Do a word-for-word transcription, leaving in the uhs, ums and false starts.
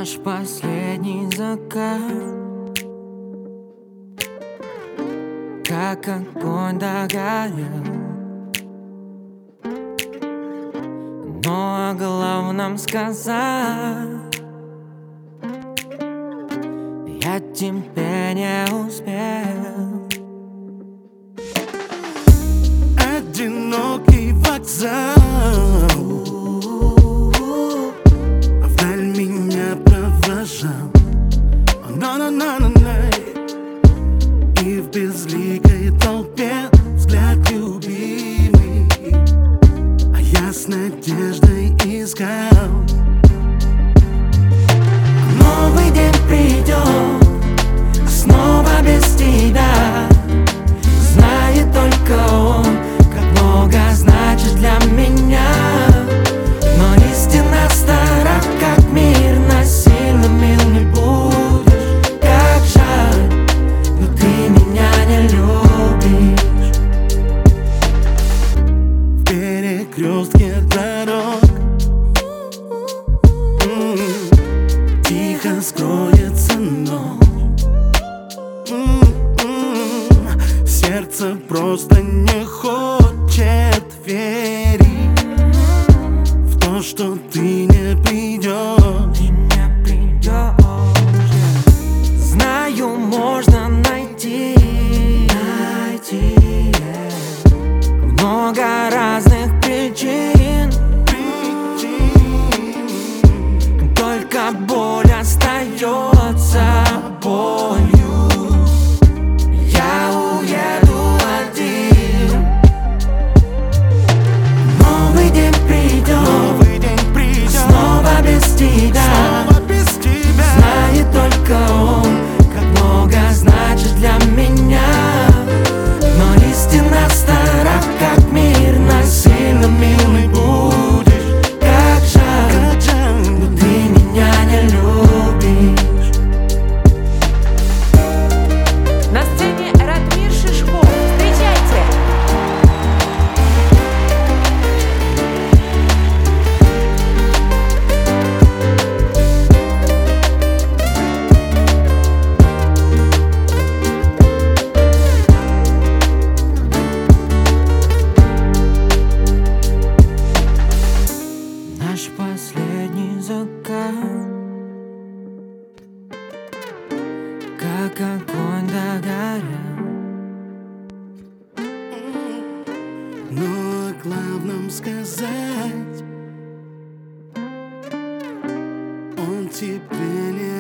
Наш последний закат, как огонь догорел. Но о главном сказать я тебе не успел. Одинокий вокзал, вдаль меня провожал. На-на-на-на-на. И в безликой толпе взгляд любимый, а я с надеждой искал. Новый день придет, снова без тебя. Знает только он, как много значит для меня. Но истина стара, как мир, насильно мил не будешь. Как жаль, но ты меня не любишь. В перекрестке дорог м-м, тихо скроется ночь. М-м, сердце просто не хочет верить в то, что ты не придешь. Ты не придешь. Знаю, можно найти, найти много разных причин, Причин. только боль остается болью. Я уеду один. Новый день придет, Новый день придет, снова без тебя. снова без тебя. Знает только он, как много значит для меня. Но истина стара, как мир, насильно мил не будешь. Как жаль, Как жаль, но ты меня не любишь. На сцене Радмир Шишков. Встречайте! Наш последний закат, как огонь догорел. но о главном сказать он тебе не